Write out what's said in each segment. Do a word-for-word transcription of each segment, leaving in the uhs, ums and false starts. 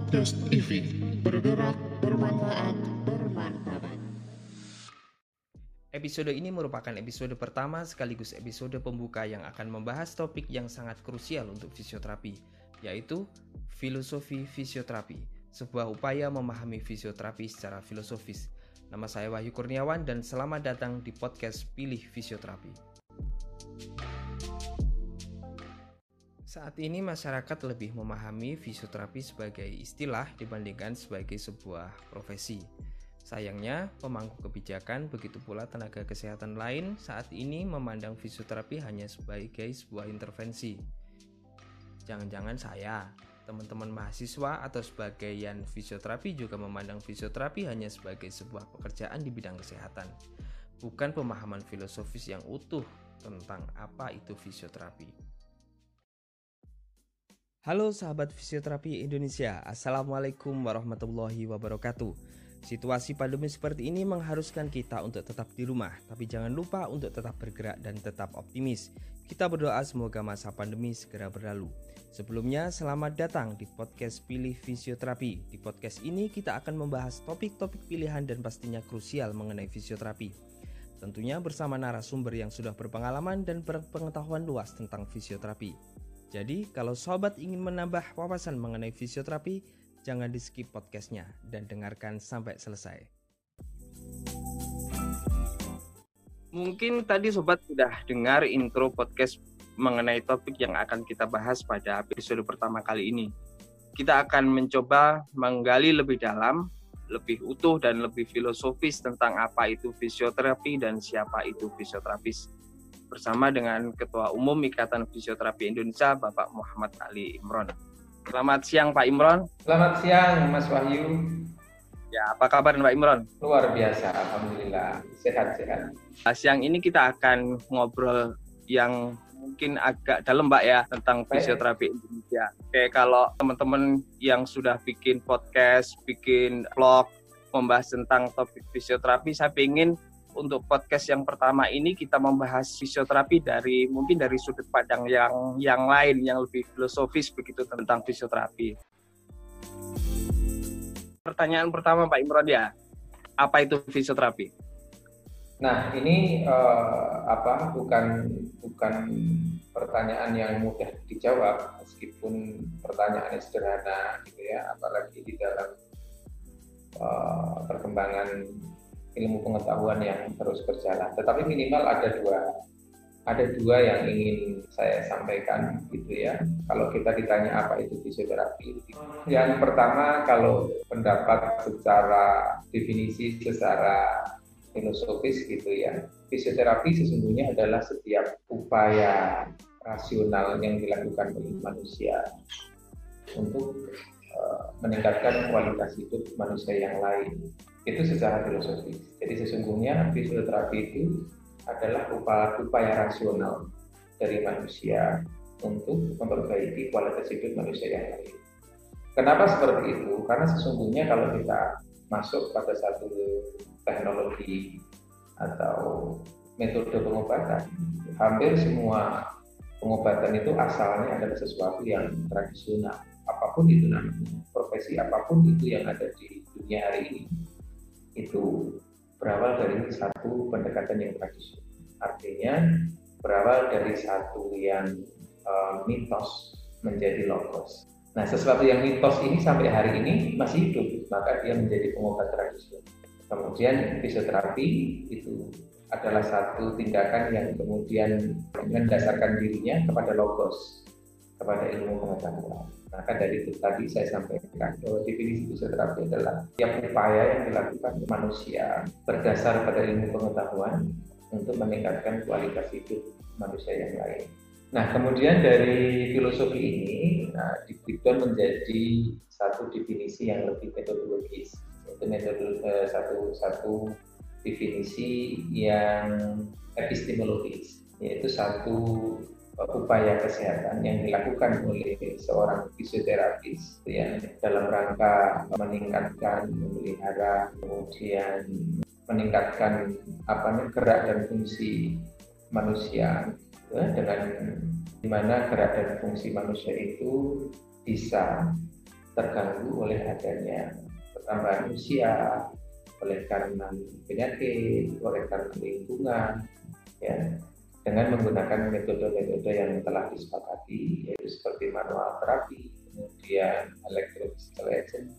Podcast I V, bergerak, bermanfaat, bermartabat. Episode ini merupakan episode pertama sekaligus episode pembuka yang akan membahas topik yang sangat krusial untuk fisioterapi, yaitu filosofi fisioterapi, sebuah upaya memahami fisioterapi secara filosofis. Nama saya Wahyu Kurniawan dan selamat datang di podcast Pilih Fisioterapi. Saat ini masyarakat lebih memahami fisioterapi sebagai istilah dibandingkan sebagai sebuah profesi. Sayangnya, pemangku kebijakan begitu pula tenaga kesehatan lain saat ini memandang fisioterapi hanya sebagai sebuah intervensi. Jangan-jangan saya, teman-teman mahasiswa atau sebagian fisioterapi juga memandang fisioterapi hanya sebagai sebuah pekerjaan di bidang kesehatan, bukan pemahaman filosofis yang utuh tentang apa itu fisioterapi. Halo sahabat fisioterapi Indonesia, Assalamualaikum warahmatullahi wabarakatuh. Situasi pandemi seperti ini mengharuskan kita untuk tetap di rumah, tapi jangan lupa untuk tetap bergerak dan tetap optimis. Kita berdoa semoga masa pandemi segera berlalu. Sebelumnya, selamat datang di podcast Pilih Fisioterapi. Di podcast ini kita akan membahas topik-topik pilihan dan pastinya krusial mengenai fisioterapi. Tentunya bersama narasumber yang sudah berpengalaman dan berpengetahuan luas tentang fisioterapi. Jadi, kalau sobat ingin menambah wawasan mengenai fisioterapi, jangan di skip podcastnya dan dengarkan sampai selesai. Mungkin tadi sobat sudah dengar intro podcast mengenai topik yang akan kita bahas pada episode pertama kali ini. Kita akan mencoba menggali lebih dalam, lebih utuh dan lebih filosofis tentang apa itu fisioterapi dan siapa itu fisioterapis. Bersama dengan Ketua Umum Ikatan Fisioterapi Indonesia, Bapak Muhammad Ali Imron. Selamat siang Pak Imron. Selamat siang Mas Wahyu. Ya, apa kabar Pak Imron? Luar biasa, alhamdulillah, sehat-sehat. Siang ini kita akan ngobrol yang mungkin agak dalam Mbak ya, tentang fisioterapi Indonesia. Oke, kalau teman-teman yang sudah bikin podcast, bikin vlog, membahas tentang topik fisioterapi, saya ingin untuk podcast yang pertama ini kita membahas fisioterapi dari mungkin dari sudut pandang yang yang lain, yang lebih filosofis begitu tentang fisioterapi. Pertanyaan pertama Pak Imron ya, apa itu fisioterapi? Nah ini eh, apa bukan bukan pertanyaan yang mudah dijawab meskipun pertanyaannya sederhana gitu ya, apalagi di dalam eh, perkembangan ilmu pengetahuan yang terus berjalan. Tetapi minimal ada dua, ada dua yang ingin saya sampaikan gitu ya. Kalau kita ditanya apa itu fisioterapi, yang pertama kalau pendapat secara definisi, secara filosofis gitu ya, fisioterapi sesungguhnya adalah setiap upaya rasional yang dilakukan oleh manusia untuk uh, meningkatkan kualitas hidup manusia yang lain. Itu secara filosofis. Jadi sesungguhnya fisioterapi itu adalah upaya, upaya rasional dari manusia untuk memperbaiki kualitas hidup manusia yang lain. Kenapa seperti itu? Karena sesungguhnya kalau kita masuk pada satu teknologi atau metode pengobatan, hampir semua pengobatan itu asalnya adalah sesuatu yang tradisional. Apapun itu namanya, profesi apapun itu yang ada di dunia hari ini, itu berawal dari satu pendekatan yang tradisional. Artinya berawal dari satu yang uh, mitos menjadi logos. Nah, sesuatu yang mitos ini sampai hari ini masih hidup, maka dia menjadi pengobat tradisional. Kemudian fisioterapi itu adalah satu tindakan yang kemudian mendasarkan dirinya kepada logos, kepada ilmu pengetahuan. Maka dari itu tadi saya sampaikan bahwa definisi fisioterapi adalah setiap upaya yang dilakukan manusia berdasar pada ilmu pengetahuan untuk meningkatkan kualitas hidup manusia yang lain. Nah, kemudian dari filosofi ini nah, diberikan menjadi satu definisi yang lebih metodologis, yaitu metode eh, satu satu definisi yang epistemologis, yaitu satu upaya kesehatan yang dilakukan oleh seorang fisioterapis ya, dalam rangka meningkatkan, memelihara, kemudian meningkatkan apa gerak dan fungsi manusia ya, dengan di mana gerak dan fungsi manusia itu bisa terganggu oleh adanya pertambahan usia, oleh karena penyakit, oleh karena lingkungan, ya, dengan menggunakan metode-metode yang telah disepakati, yaitu seperti manual terapi, kemudian electrophysical agent,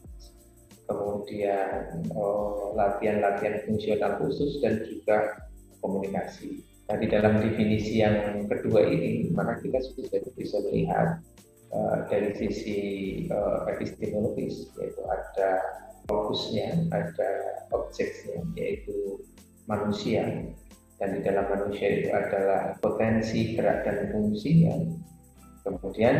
kemudian oh, latihan-latihan fungsional khusus, dan juga komunikasi. Nah, di dalam definisi yang kedua ini, maka kita sudah bisa melihat uh, dari sisi uh, epistemologis, yaitu ada fokusnya, ada objeknya, yaitu manusia. Dan di dalam manusia itu adalah potensi, gerak, dan fungsinya. Kemudian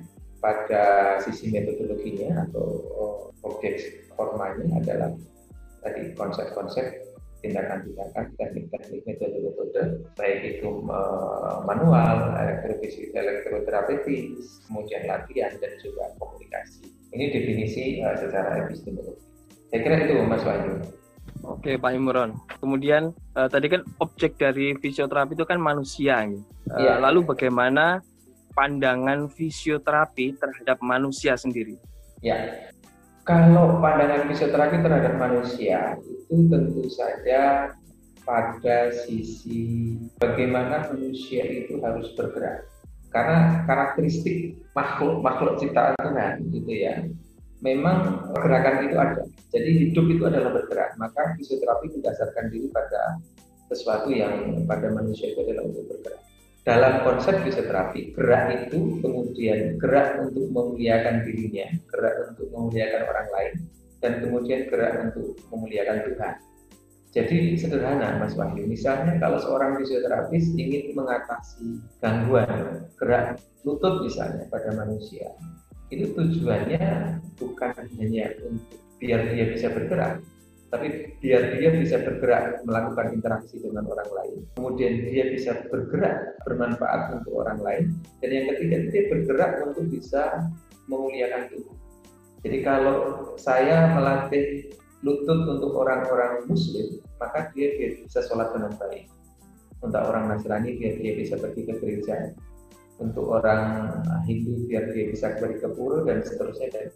pada sisi metodologinya atau objek formanya adalah tadi konsep-konsep, tindakan-tindakan, teknik-teknik, metode-metode, baik itu uh, manual, elektrofisik, elektroterapeutis, kemudian latihan, dan juga komunikasi. Ini definisi uh, secara epistemologi. Saya kira itu, Mas Wahyu. Oke, Pak Imron. Kemudian uh, tadi kan objek dari fisioterapi itu kan manusia. Uh, ya. Lalu bagaimana pandangan fisioterapi terhadap manusia sendiri? Ya. Kalau pandangan fisioterapi terhadap manusia itu tentu saja pada sisi bagaimana manusia itu harus bergerak. Karena karakteristik makhluk makhluk ciptaan Tuhan gitu ya. Memang gerakan itu ada. Jadi hidup itu adalah bergerak. Maka fisioterapi mendasarkan diri pada sesuatu yang pada manusia itu adalah untuk bergerak. Dalam konsep fisioterapi, gerak itu kemudian gerak untuk memuliakan dirinya, gerak untuk memuliakan orang lain, dan kemudian gerak untuk memuliakan Tuhan. Jadi sederhana, Mas Wahyu. Misalnya kalau seorang fisioterapis ingin mengatasi gangguan gerak lutut misalnya pada manusia, itu tujuannya bukan hanya untuk biar dia bisa bergerak, tapi biar dia bisa bergerak melakukan interaksi dengan orang lain. Kemudian dia bisa bergerak bermanfaat untuk orang lain. Dan yang ketiga, dia bergerak untuk bisa memuliakan Tuhan. Jadi kalau saya melatih lutut untuk orang-orang Muslim, maka dia, dia bisa sholat dengan baik. Untuk orang Nasrani, dia, dia bisa pergi ke gereja. Untuk orang Hindu, biar dia bisa pergi ke pura, dan seterusnya. Dan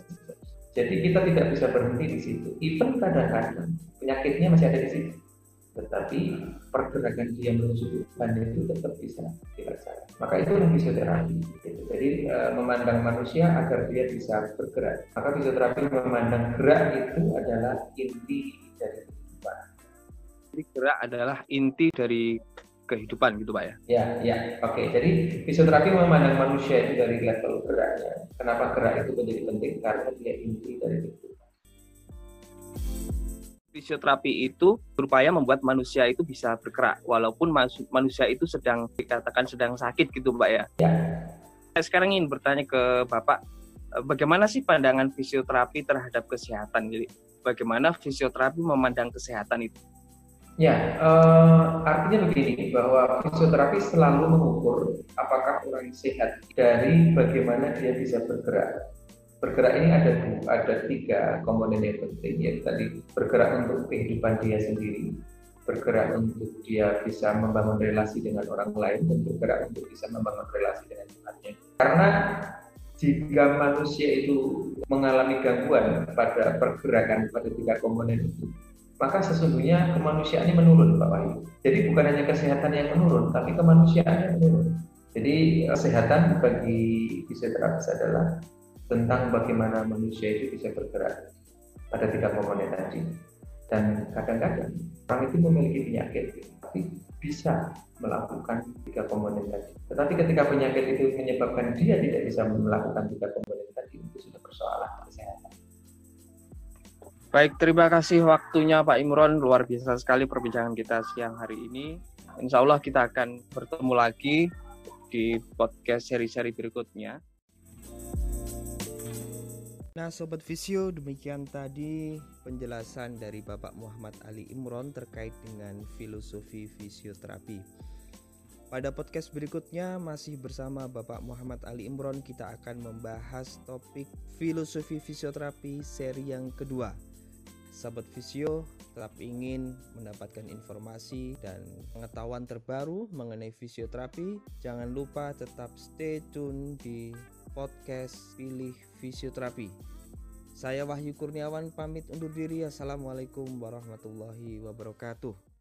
Jadi kita tidak bisa berhenti di situ. Even kadang-kadang penyakitnya masih ada di situ, tetapi pergerakan dia menuju Tuhan itu tetap bisa dilaksanakan. Maka itu yang fisioterapi. Gitu. Jadi e, memandang manusia agar dia bisa bergerak. Maka fisioterapi memandang gerak itu adalah inti dari kehidupan. Jadi gerak adalah inti dari kehidupan gitu Pak ya? Ya, ya, oke. Okay. Jadi fisioterapi memandang manusia itu dari level geraknya. Kenapa gerak itu menjadi penting? Karena dia inti dari kehidupan. Fisioterapi itu berupaya membuat manusia itu bisa bergerak, walaupun manusia itu sedang dikatakan sedang sakit gitu Pak ya? Ya. Saya sekarang ingin bertanya ke Bapak, bagaimana sih pandangan fisioterapi terhadap kesehatan? Jadi bagaimana fisioterapi memandang kesehatan itu? Ya, uh, artinya begini, bahwa fisioterapi selalu mengukur apakah orang sehat dari bagaimana dia bisa bergerak. Bergerak ini ada ada tiga komponen yang penting, yaitu tadi bergerak untuk kehidupan dia sendiri, bergerak untuk dia bisa membangun relasi dengan orang lain, dan bergerak untuk bisa membangun relasi dengan Tuhannya. Karena jika manusia itu mengalami gangguan pada pergerakan pada tiga komponen itu, maka sesungguhnya kemanusiaannya menurun, Pak Wahyu. Jadi bukan hanya kesehatan yang menurun, tapi kemanusiaannya menurun. Jadi kesehatan bagi fisioterapis adalah tentang bagaimana manusia itu bisa bergerak pada tiga komponen tadi. Dan kadang-kadang orang itu memiliki penyakit, tapi bisa melakukan tiga komponen tadi. Tetapi ketika penyakit itu menyebabkan dia tidak bisa melakukan tiga komponen tadi, itu sudah persoalan kesehatan. Baik, terima kasih waktunya Pak Imron. Luar biasa sekali perbincangan kita siang hari ini. Insya Allah kita akan bertemu lagi di podcast seri-seri berikutnya. Nah Sobat Visio, demikian tadi penjelasan dari Bapak Muhammad Ali Imron terkait dengan filosofi fisioterapi. Pada podcast berikutnya masih bersama Bapak Muhammad Ali Imron, kita akan membahas topik filosofi fisioterapi seri yang kedua. Sahabat Visio, tetap ingin mendapatkan informasi dan pengetahuan terbaru mengenai fisioterapi, jangan lupa tetap stay tune di podcast Pilih Fisioterapi. Saya Wahyu Kurniawan pamit undur diri. Assalamualaikum warahmatullahi wabarakatuh.